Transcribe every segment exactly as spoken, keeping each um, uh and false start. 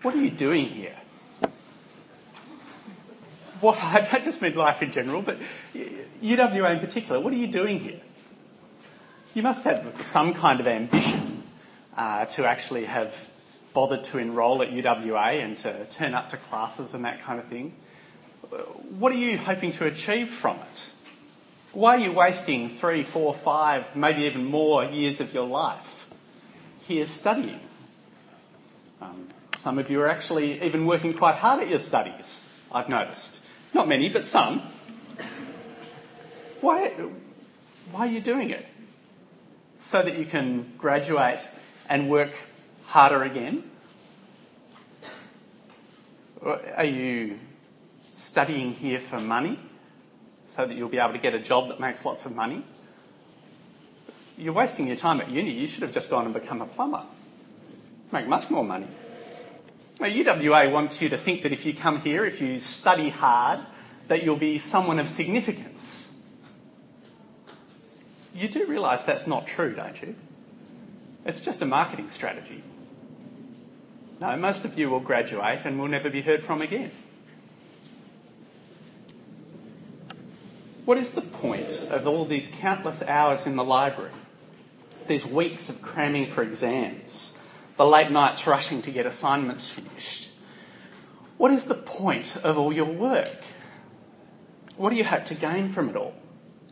What are you doing here? Well, I don't just mean life in general, but U W A in particular. What are you doing here? You must have some kind of ambition uh, to actually have bothered to enrol at U W A and to turn up to classes and that kind of thing. What are you hoping to achieve from it? Why are you wasting three, four, five, maybe even more years of your life here studying? Um, some of you are actually even working quite hard at your studies, I've noticed. Not many, but some. Why, why are you doing it? So that you can graduate and work harder again? Or are you studying here for money so that you'll be able to get a job that makes lots of money? You're wasting your time at uni. You should have just gone and become a plumber. Make much more money. Now, U W A wants you to think that if you come here, if you study hard, that you'll be someone of significance. You do realise that's not true, don't you? It's just a marketing strategy. No, most of you will graduate and will never be heard from again. What is the point of all these countless hours in the library, these weeks of cramming for exams, the late nights rushing to get assignments finished? What is the point of all your work? What do you hope to gain from it all?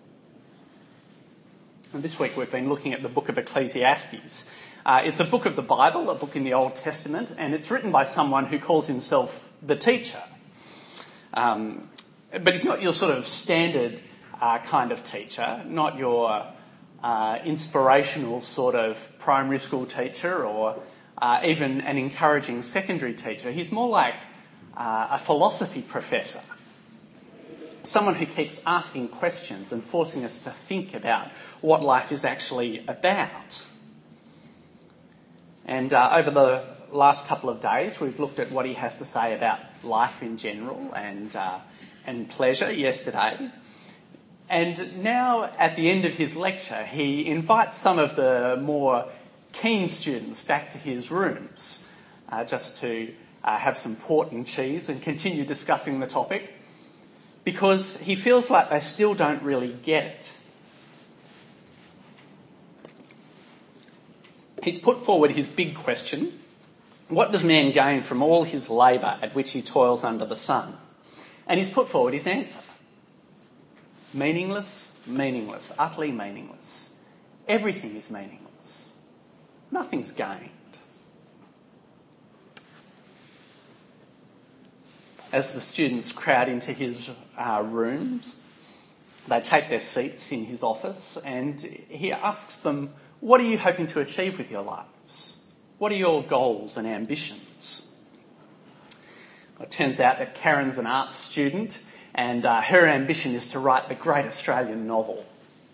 And this week we've been looking at the book of Ecclesiastes. Uh, it's a book of the Bible, a book in the Old Testament, and it's written by someone who calls himself the teacher. Um, but he's not your sort of standard uh, kind of teacher, not your uh, inspirational sort of primary school teacher or uh, even an encouraging secondary teacher. He's more like uh, a philosophy professor, someone who keeps asking questions and forcing us to think about what life is actually about. And uh, over the last couple of days, we've looked at what he has to say about life in general and uh, and pleasure yesterday. And now, at the end of his lecture, he invites some of the more keen students back to his rooms uh, just to uh, have some port and cheese and continue discussing the topic, because he feels like they still don't really get it. He's put forward his big question: what does man gain from all his labour at which he toils under the sun? And he's put forward his answer. Meaningless, meaningless, utterly meaningless. Everything is meaningless. Nothing's gained. As the students crowd into his uh, rooms, they take their seats in his office, and he asks them, what are you hoping to achieve with your lives? What are your goals and ambitions? Well, it turns out that Karen's an arts student, and uh, her ambition is to write the great Australian novel.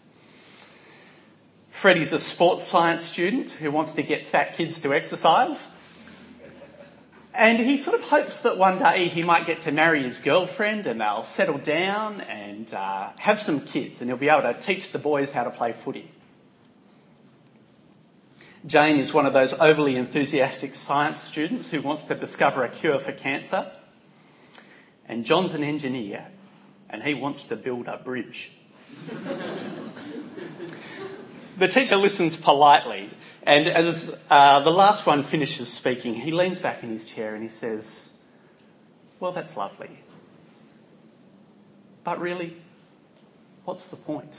Freddie's a sports science student who wants to get fat kids to exercise. And he sort of hopes that one day he might get to marry his girlfriend and they'll settle down and uh, have some kids, and he'll be able to teach the boys how to play footy. Jane is one of those overly enthusiastic science students who wants to discover a cure for cancer. And John's an engineer, and he wants to build a bridge. The teacher listens politely, and as uh, the last one finishes speaking, he leans back in his chair and he says, well, that's lovely. But really, what's the point?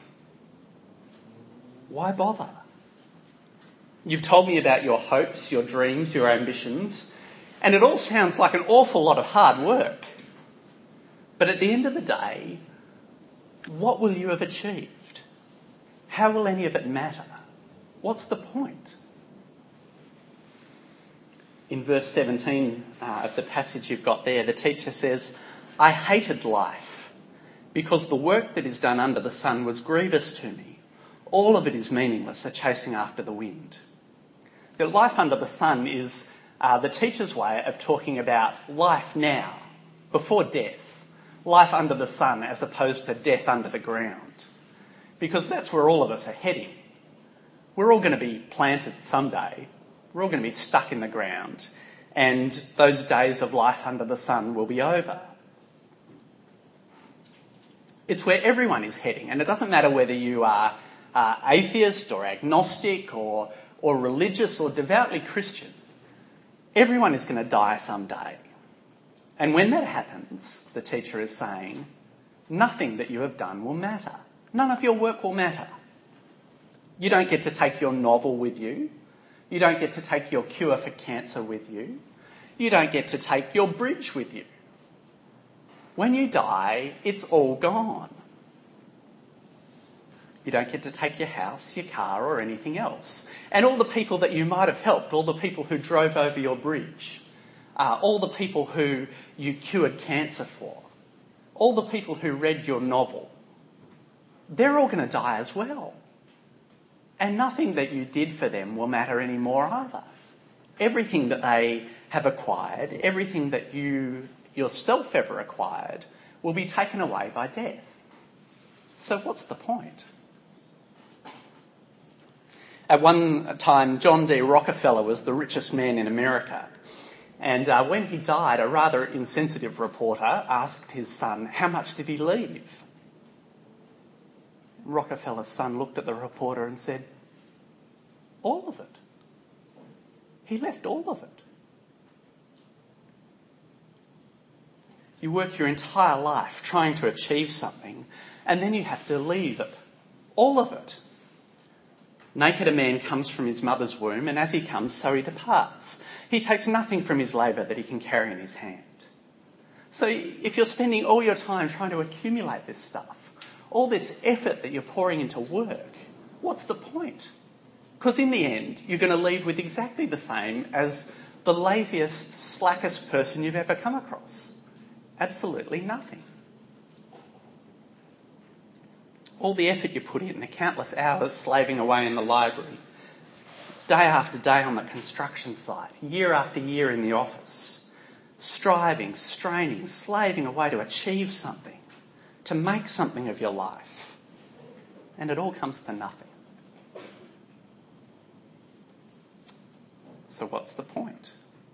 Why bother? You've told me about your hopes, your dreams, your ambitions, and it all sounds like an awful lot of hard work. But at the end of the day, what will you have achieved? How will any of it matter? What's the point? In verse seventeen uh, of the passage you've got there, the teacher says, I hated life because the work that is done under the sun was grievous to me. All of it is meaningless, a chasing after the wind. The life under the sun is uh, the teacher's way of talking about life now, before death. Life under the sun as opposed to death under the ground. Because that's where all of us are heading. We're all going to be planted someday. We're all going to be stuck in the ground. and those days of life under the sun will be over. It's where everyone is heading, and it doesn't matter whether you are uh, atheist or agnostic or, or religious or devoutly Christian. Everyone is going to die someday. And when that happens, the teacher is saying, nothing that you have done will matter. None of your work will matter. You don't get to take your novel with you. You don't get to take your cure for cancer with you. You don't get to take your bridge with you. When you die, it's all gone. You don't get to take your house, your car, or anything else. And all the people that you might have helped, all the people who drove over your bridge, uh, all the people who you cured cancer for, all the people who read your novel, they're all going to die as well. And nothing that you did for them will matter anymore either. Everything that they have acquired, everything that you yourself ever acquired, will be taken away by death. So what's the point? At one time, John D. Rockefeller was the richest man in America. And uh, when he died, a rather insensitive reporter asked his son, how much did he leave? Rockefeller's son looked at the reporter and said, all of it. He left all of it. You work your entire life trying to achieve something, and then you have to leave it. All of it. Naked a man comes from his mother's womb, and as he comes, so he departs. He takes nothing from his labour that he can carry in his hand. So if you're spending all your time trying to accumulate this stuff, all this effort that you're pouring into work, what's the point? Because in the end, you're going to leave with exactly the same as the laziest, slackest person you've ever come across. Absolutely nothing. All the effort you put in, the countless hours slaving away in the library, day after day on the construction site, year after year in the office, striving, straining, slaving away to achieve something, to make something of your life. And it all comes to nothing. So what's the point?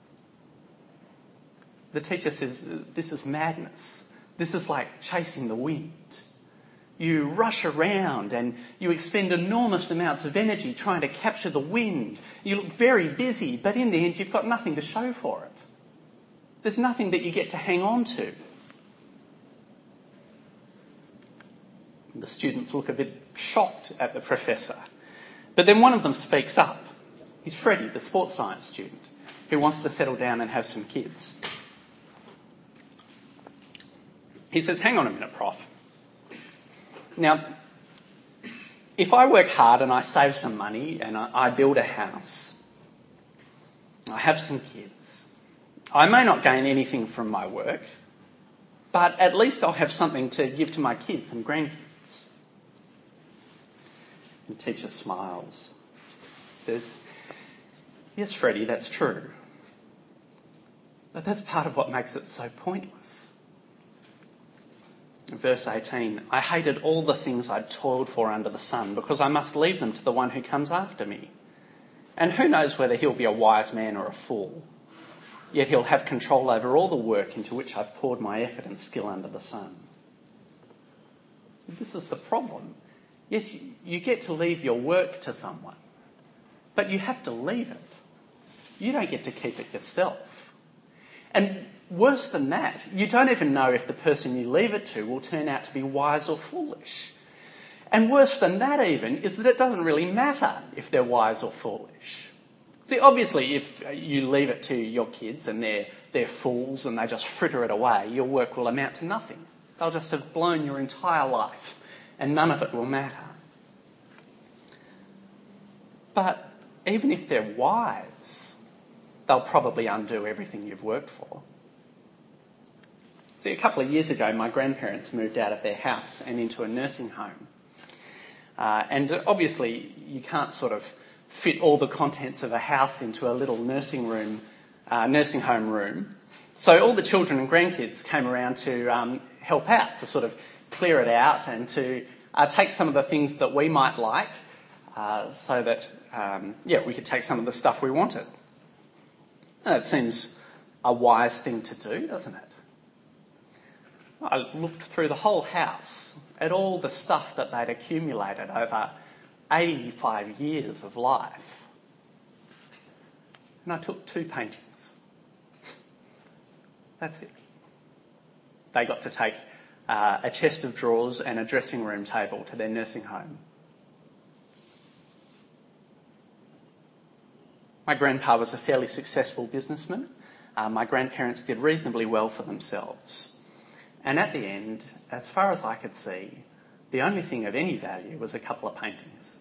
The teacher says this is madness. This is like chasing the wind. You rush around and you expend enormous amounts of energy trying to capture the wind. You look very busy, but in the end you've got nothing to show for it. There's nothing that you get to hang on to. The students look a bit shocked at the professor. But then one of them speaks up. He's Freddie, the sports science student, who wants to settle down and have some kids. He says, hang on a minute, Prof. Now, if I work hard and I save some money and I, I build a house, I have some kids, I may not gain anything from my work, but at least I'll have something to give to my kids and grandkids. The teacher smiles, says, yes, Freddie, that's true. But that's part of what makes it so pointless. Verse eighteen, I hated all the things I'd toiled for under the sun because I must leave them to the one who comes after me. And who knows whether he'll be a wise man or a fool. Yet he'll have control over all the work into which I've poured my effort and skill under the sun. So this is the problem. Yes, you get to leave your work to someone, but you have to leave it. You don't get to keep it yourself. And worse than that, you don't even know if the person you leave it to will turn out to be wise or foolish. And worse than that even is that it doesn't really matter if they're wise or foolish. See, obviously, if you leave it to your kids and they're, they're fools and they just fritter it away, your work will amount to nothing. They'll just have blown your entire life and none of it will matter. But even if they're wise, they'll probably undo everything you've worked for. See, a couple of years ago, my grandparents moved out of their house and into a nursing home. Uh, and obviously, you can't sort of fit all the contents of a house into a little nursing room, uh, nursing home room. So all the children and grandkids came around to um, help out, to sort of clear it out and to uh, take some of the things that we might like, uh, so that um, yeah, we could take some of the stuff we wanted. That seems a wise thing to do, doesn't it? I looked through the whole house at all the stuff that they'd accumulated over eighty-five years of life. And I took two paintings. That's it. They got to take uh, a chest of drawers and a dressing room table to their nursing home. My grandpa was a fairly successful businessman. Uh, my grandparents did reasonably well for themselves. And at the end, as far as I could see, the only thing of any value was a couple of paintings.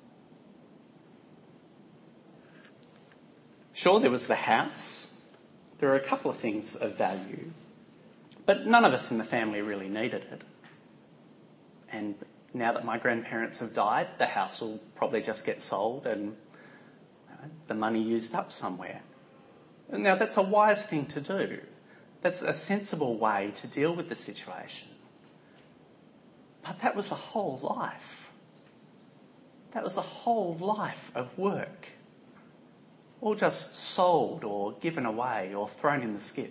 Sure, there was the house. There were a couple of things of value. But none of us in the family really needed it. And now that my grandparents have died, the house will probably just get sold and you know, the money used up somewhere. And now that's a wise thing to do. That's a sensible way to deal with the situation. But that was a whole life. That was a whole life of work. All just sold or given away or thrown in the skip.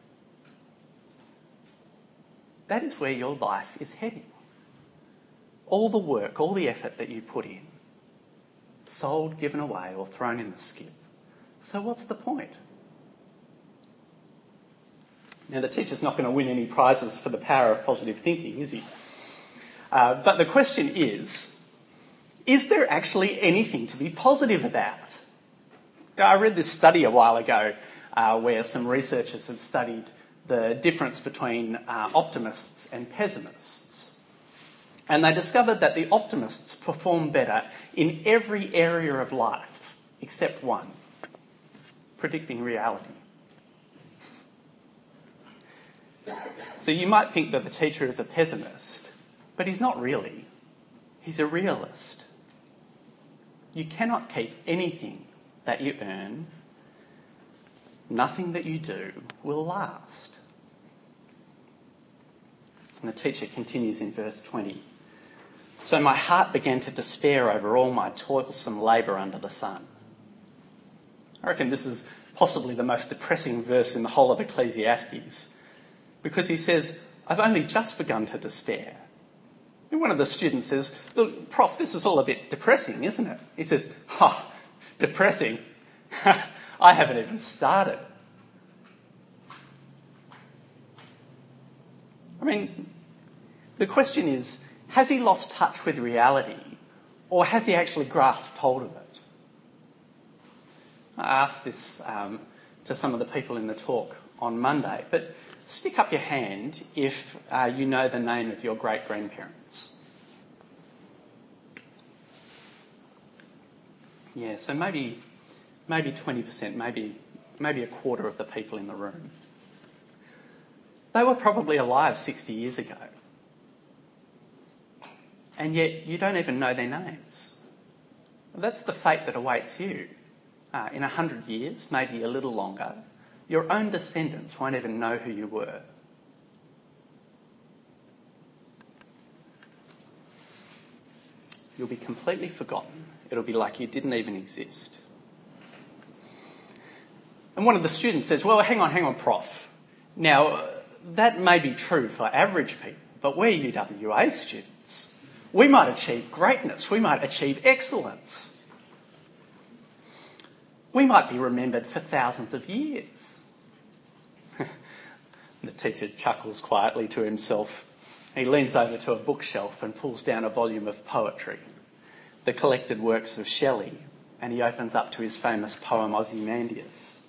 That is where your life is heading. All the work, all the effort that you put in, sold, given away or thrown in the skip. So what's the point? Now, the teacher's not going to win any prizes for the power of positive thinking, is he? Uh, but the question is, is there actually anything to be positive about? Now, I read this study a while ago uh, where some researchers had studied the difference between uh, optimists and pessimists. And they discovered that the optimists perform better in every area of life except one, predicting reality. So you might think that the teacher is a pessimist, but he's not really. He's a realist. You cannot keep anything that you earn. Nothing that you do will last. And the teacher continues in verse twenty. So my heart began to despair over all my toilsome labour under the sun. I reckon this is possibly the most depressing verse in the whole of Ecclesiastes. Because he says, I've only just begun to despair. And one of the students says, look, Prof, this is all a bit depressing, isn't it? He says, oh, depressing? I haven't even started. I mean, the question is, has he lost touch with reality, or has he actually grasped hold of it? I asked this um, to some of the people in the talk on Monday, but stick up your hand if uh, you know the name of your great-grandparents. Yeah, so maybe maybe twenty percent, maybe maybe a quarter of the people in the room. They were probably alive sixty years ago. And yet you don't even know their names. That's the fate that awaits you. Uh, in a hundred years, maybe a little longer, your own descendants won't even know who you were. You'll be completely forgotten. It'll be like you didn't even exist. And one of the students says, well, hang on, hang on, Prof. Now, uh, that may be true for average people, but we're U W A students. We might achieve greatness. We might achieve excellence. We might be remembered for thousands of years. The teacher chuckles quietly to himself. He leans over to a bookshelf and pulls down a volume of poetry, the collected works of Shelley, and he opens up to his famous poem Ozymandias.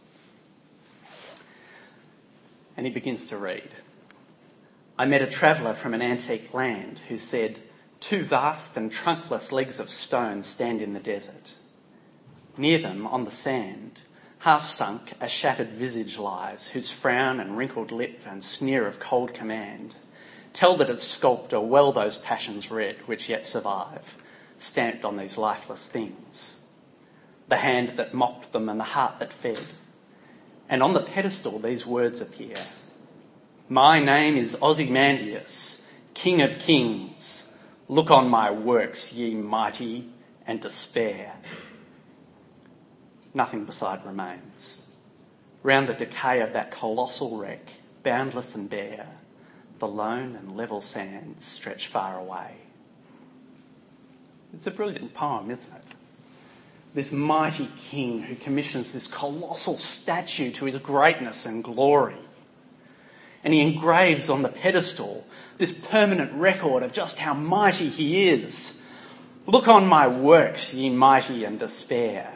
And he begins to read. I met a traveller from an antique land who said, two vast and trunkless legs of stone stand in the desert. Near them, on the sand, half sunk, a shattered visage lies, whose frown and wrinkled lip and sneer of cold command tell that its sculptor well those passions read which yet survive, stamped on these lifeless things. The hand that mocked them and the heart that fed. And on the pedestal these words appear. My name is Ozymandias, King of Kings. Look on my works, ye mighty, and despair. Nothing beside remains. round the decay of that colossal wreck, boundless and bare, the lone and level sands stretch far away. It's a brilliant poem, isn't it? This mighty king who commissions this colossal statue to his greatness and glory. And he engraves on the pedestal this permanent record of just how mighty he is. Look on my works, ye mighty, and despair.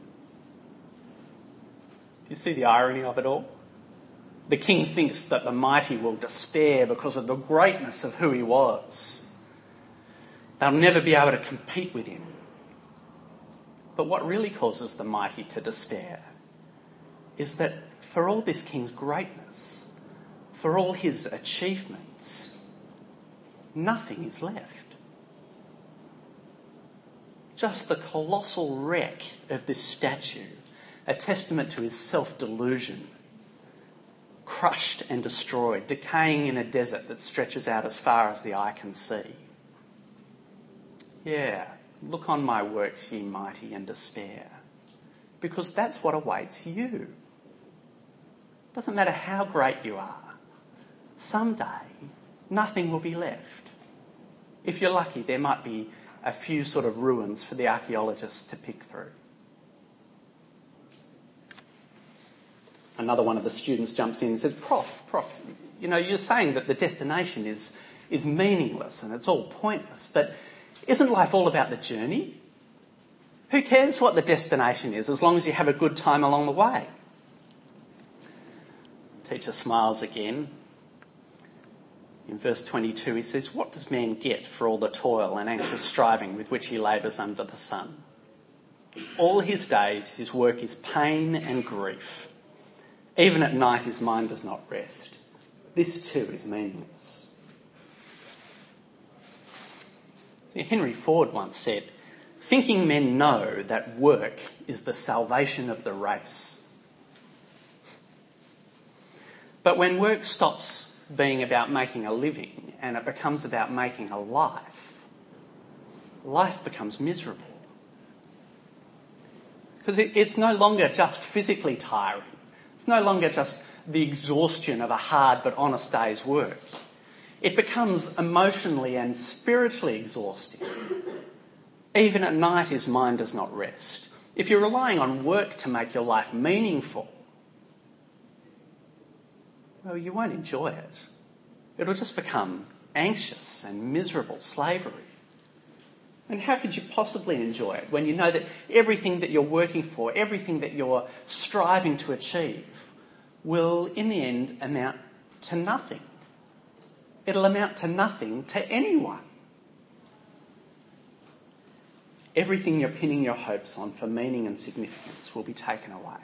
Do you see the irony of it all? The king thinks that the mighty will despair because of the greatness of who he was. They'll never be able to compete with him. But what really causes the mighty to despair is that for all this king's greatness, for all his achievements, nothing is left. Just the colossal wreck of this statue, a testament to his self-delusion, crushed and destroyed, decaying in a desert that stretches out as far as the eye can see. Yeah, look on my works, ye mighty, and despair, because that's what awaits you. Doesn't matter how great you are, someday nothing will be left. If you're lucky, there might be a few sort of ruins for the archaeologists to pick through. Another one of the students jumps in and says, Prof, Prof, you know, you're saying that the destination is, is meaningless and it's all pointless, but isn't life all about the journey? Who cares what the destination is as long as you have a good time along the way? Teacher smiles again. In verse twenty-two he says, what does man get for all the toil and anxious striving with which he labours under the sun? All his days his work is pain and grief. Even at night his mind does not rest. This too is meaningless. See, Henry Ford once said, thinking men know that work is the salvation of the race. But when work stops being about making a living and it becomes about making a life, life becomes miserable. Because it, it's no longer just physically tiring. It's no longer just the exhaustion of a hard but honest day's work. It becomes emotionally and spiritually exhausting. Even at night his mind does not rest. If you're relying on work to make your life meaningful, well, you won't enjoy it. It'll just become anxious and miserable slavery. And how could you possibly enjoy it when you know that everything that you're working for, everything that you're striving to achieve, will in the end amount to nothing? It'll amount to nothing to anyone. Everything you're pinning your hopes on for meaning and significance will be taken away.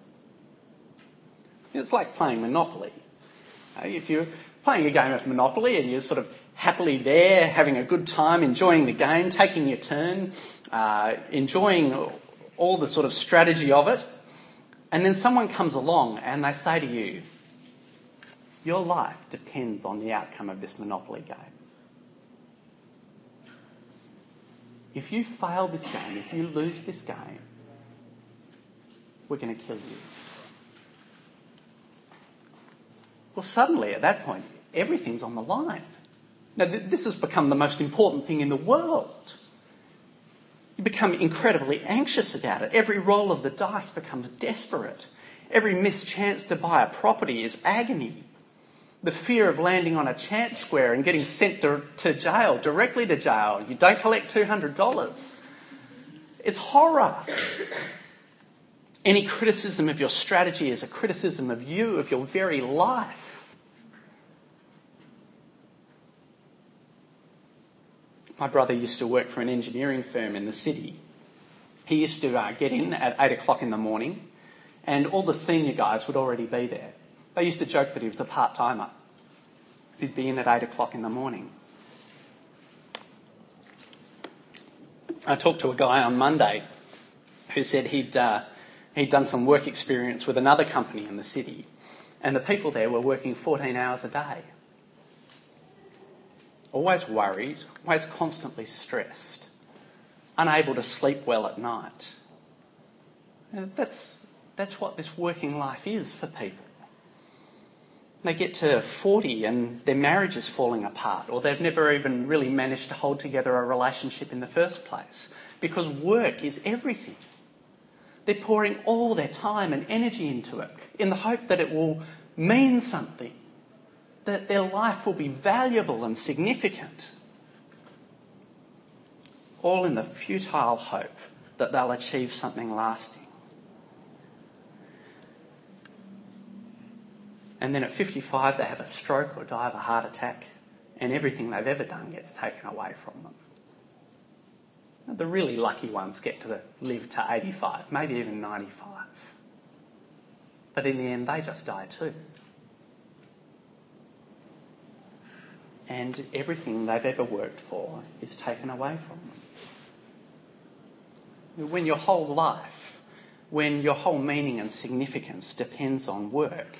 It's like playing Monopoly. If you're playing a game of Monopoly and you're sort of happily there, having a good time, enjoying the game, taking your turn, uh, enjoying all the sort of strategy of it, and then someone comes along and they say to you, your life depends on the outcome of this Monopoly game. If you fail this game, if you lose this game, we're going to kill you. Well, suddenly at that point, everything's on the line. Now, th- this has become the most important thing in the world. You become incredibly anxious about it. Every roll of the dice becomes desperate. Every missed chance to buy a property is agony. The fear of landing on a chance square and getting sent to, to jail, directly to jail. You don't collect two hundred dollars. It's horror. Any criticism of your strategy is a criticism of you, of your very life. My brother used to work for an engineering firm in the city. He used to uh, get in at eight o'clock in the morning and all the senior guys would already be there. They used to joke that he was a part-timer because he'd be in at eight o'clock in the morning. I talked to a guy on Monday who said he'd uh, he'd done some work experience with another company in the city and the people there were working fourteen hours a day. Always worried, always constantly stressed, unable to sleep well at night. That's, That's what this working life is for people. They get to forty and their marriage is falling apart, or they've never even really managed to hold together a relationship in the first place, because work is everything. They're pouring all their time and energy into it in the hope that it will mean something, that their life will be valuable and significant, all in the futile hope that they'll achieve something lasting. And then at fifty-five, they have a stroke or die of a heart attack, and everything they've ever done gets taken away from them. The really lucky ones get to live to eighty-five, maybe even ninety-five. But in the end, they just die too. And everything they've ever worked for is taken away from them. When your whole life, when your whole meaning and significance depends on work,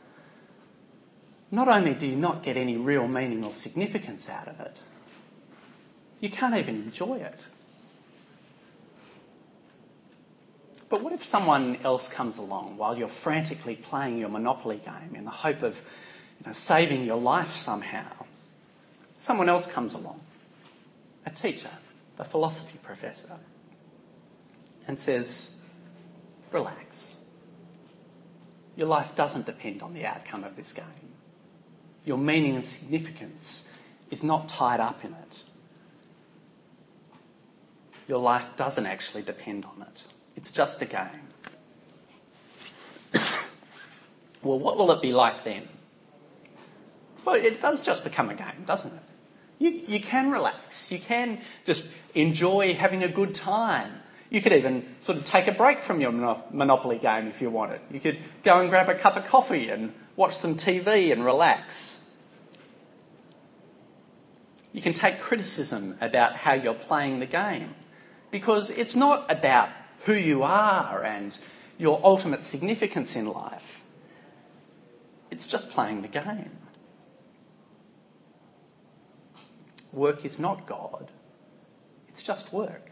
not only do you not get any real meaning or significance out of it, you can't even enjoy it. But what if someone else comes along while you're frantically playing your Monopoly game in the hope of, you know, saving your life somehow? Someone else comes along, a teacher, a philosophy professor, and says, relax. Your life doesn't depend on the outcome of this game. Your meaning and significance is not tied up in it. Your life doesn't actually depend on it. It's just a game. Well, what will it be like then? Well, it does just become a game, doesn't it? You, you can relax. You can just enjoy having a good time. You could even sort of take a break from your Monopoly game if you wanted. You could go and grab a cup of coffee and watch some T V and relax. You can take criticism about how you're playing the game, because it's not about who you are and your ultimate significance in life. It's just playing the game. Work is not God. It's just work.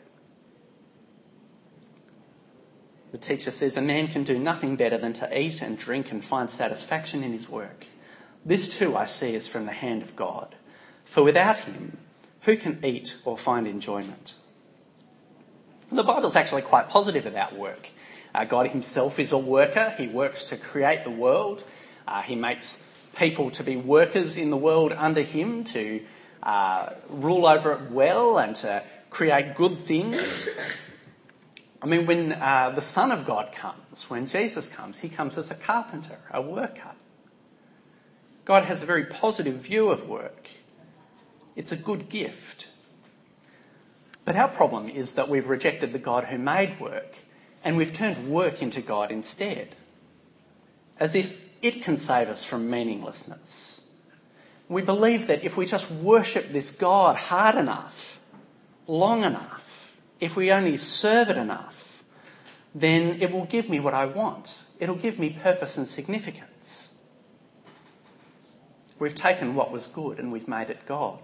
The teacher says, a man can do nothing better than to eat and drink and find satisfaction in his work. This too I see is from the hand of God. For without him, who can eat or find enjoyment? The Bible's actually quite positive about work. Uh, God himself is a worker. He works to create the world. Uh, he makes people to be workers in the world under him, to uh, rule over it well and to create good things. I mean, when uh, the Son of God comes, when Jesus comes, he comes as a carpenter, a worker. God has a very positive view of work. It's a good gift. But our problem is that we've rejected the God who made work, and we've turned work into God instead, as if it can save us from meaninglessness. We believe that if we just worship this God hard enough, long enough, if we only serve it enough, then it will give me what I want. It'll give me purpose and significance. We've taken what was good and we've made it God.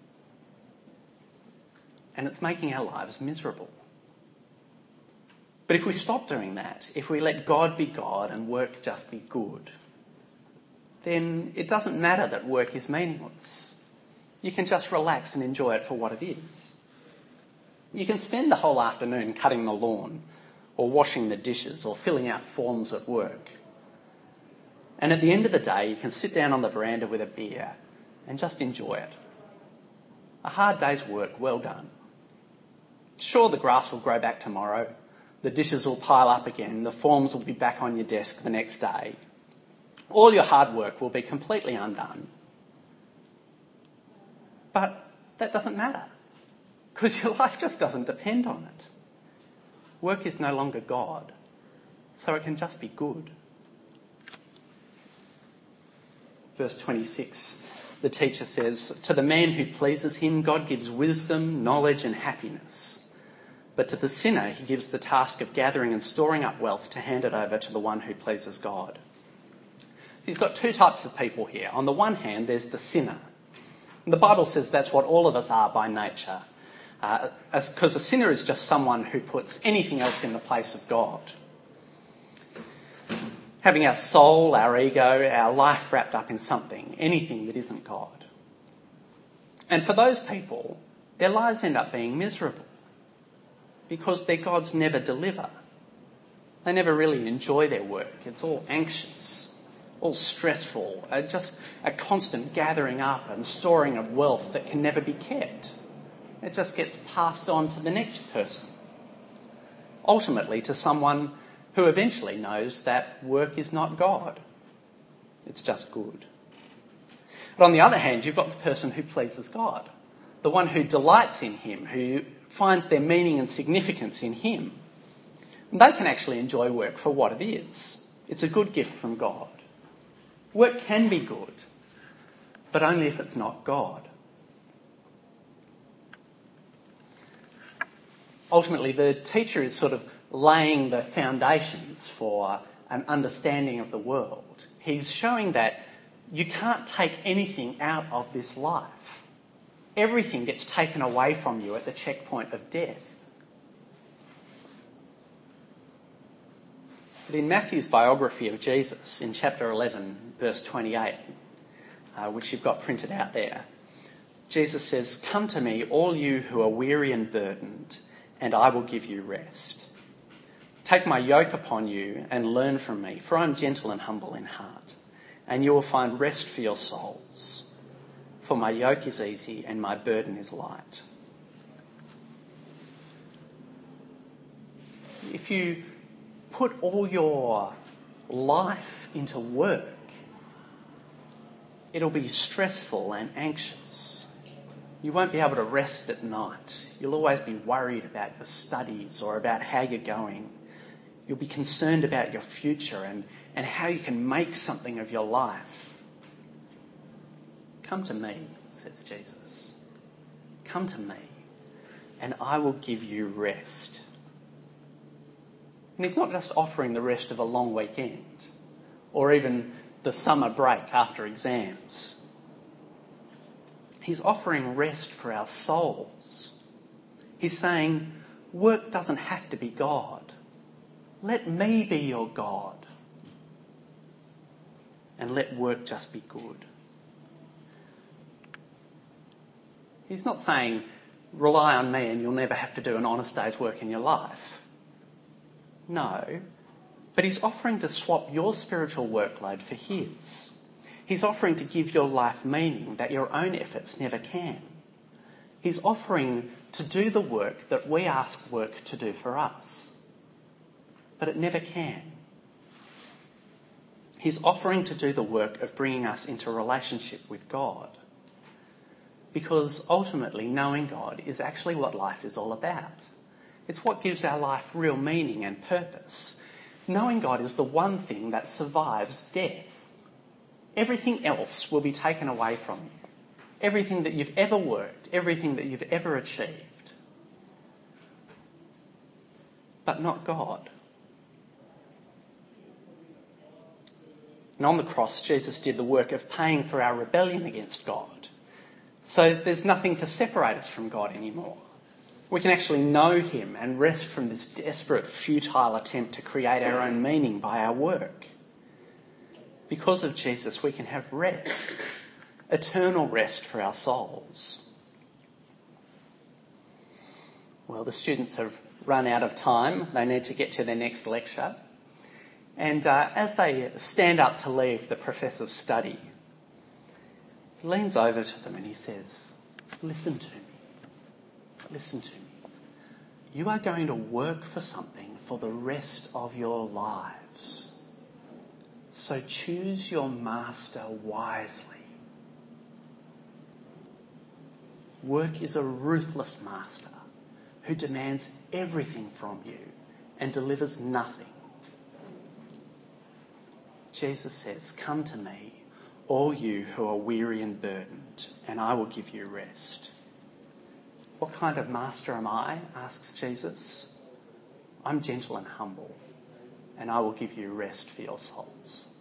And it's making our lives miserable. But if we stop doing that, if we let God be God and work just be good, then it doesn't matter that work is meaningless. You can just relax and enjoy it for what it is. You can spend the whole afternoon cutting the lawn or washing the dishes or filling out forms at work. And at the end of the day, you can sit down on the veranda with a beer and just enjoy it. A hard day's work well done. Sure, the grass will grow back tomorrow. The dishes will pile up again. The forms will be back on your desk the next day. All your hard work will be completely undone. But that doesn't matter, because your life just doesn't depend on it. Work is no longer God, so it can just be good. Verse twenty-six, the teacher says, to the man who pleases him, God gives wisdom, knowledge and happiness. But to the sinner, he gives the task of gathering and storing up wealth to hand it over to the one who pleases God. So he's got two types of people here. On the one hand, there's the sinner. And the Bible says that's what all of us are by nature. Because uh, a sinner is just someone who puts anything else in the place of God. having our soul, our ego, our life wrapped up in something, anything that isn't God. And for those people, their lives end up being miserable because their gods never deliver. They never really enjoy their work. It's all anxious, all stressful, uh, just a constant gathering up and storing of wealth that can never be kept. It just gets passed on to the next person, ultimately to someone who eventually knows that work is not God. It's just good. But on the other hand, you've got the person who pleases God, the one who delights in him, who finds their meaning and significance in him. And they can actually enjoy work for what it is. It's a good gift from God. Work can be good, but only if it's not God. Ultimately, the teacher is sort of laying the foundations for an understanding of the world. He's showing that you can't take anything out of this life. Everything gets taken away from you at the checkpoint of death. But in Matthew's biography of Jesus, in chapter eleven, verse twenty-eight, uh, which you've got printed out there, Jesus says, "Come to me, all you who are weary and burdened, and I will give you rest. Take my yoke upon you and learn from me, for I am gentle and humble in heart, and you will find rest for your souls. For my yoke is easy and my burden is light." If you put all your life into work, it'll be stressful and anxious. You won't be able to rest at night. You'll always be worried about your studies or about how you're going. You'll be concerned about your future and, and how you can make something of your life. Come to me, says Jesus. Come to me, and I will give you rest. And he's not just offering the rest of a long weekend or even the summer break after exams. He's offering rest for our souls. He's saying, work doesn't have to be God. Let me be your God. And let work just be good. He's not saying, rely on me and you'll never have to do an honest day's work in your life. No, but he's offering to swap your spiritual workload for his. He's offering to give your life meaning that your own efforts never can. He's offering to do the work that we ask work to do for us, but it never can. He's offering to do the work of bringing us into relationship with God, because ultimately knowing God is actually what life is all about. It's what gives our life real meaning and purpose. Knowing God is the one thing that survives death. Everything else will be taken away from you. Everything that you've ever worked, everything that you've ever achieved. But not God. And on the cross, Jesus did the work of paying for our rebellion against God. So there's nothing to separate us from God anymore. We can actually know him and rest from this desperate, futile attempt to create our own meaning by our work. Because of Jesus, we can have rest, eternal rest for our souls. Well, the students have run out of time. They need to get to their next lecture. And uh, as they stand up to leave the professor's study, he leans over to them and he says, "Listen to me. Listen to me. You are going to work for something for the rest of your lives. So choose your master wisely. Work is a ruthless master who demands everything from you and delivers nothing. Jesus says, "Come to me, all you who are weary and burdened, and I will give you rest." What kind of master am I? Asks Jesus. I'm gentle and humble, and I will give you rest for your souls.